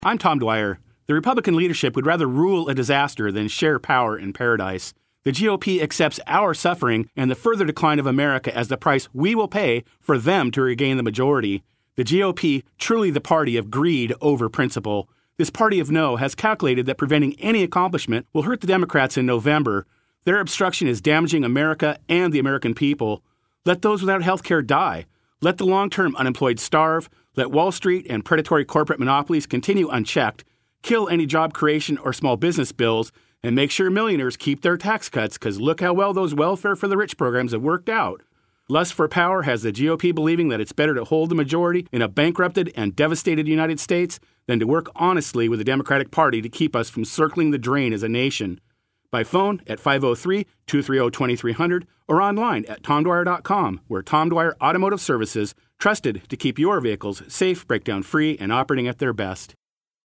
I'm Tom Dwyer. The Republican leadership would rather rule a disaster than share power in paradise. The GOP accepts our suffering and the further decline of America as the price we will pay for them to regain the majority. The GOP, truly the party of greed over principle. This party of no has calculated that preventing any accomplishment will hurt the Democrats in November. Their obstruction is damaging America and the American people. Let those without health care die. Let the long-term unemployed starve. Let Wall Street and predatory corporate monopolies continue unchecked. Kill any job creation or small business bills. And make sure millionaires keep their tax cuts, because look how well those welfare for the rich programs have worked out. Lust for power has the GOP believing that it's better to hold the majority in a bankrupted and devastated United States than to work honestly with the Democratic Party to keep us from circling the drain as a nation. By phone at 503-230-2300 or online at tomdwyer.com, where Tom Dwyer Automotive Services, trusted to keep your vehicles safe, breakdown-free, and operating at their best.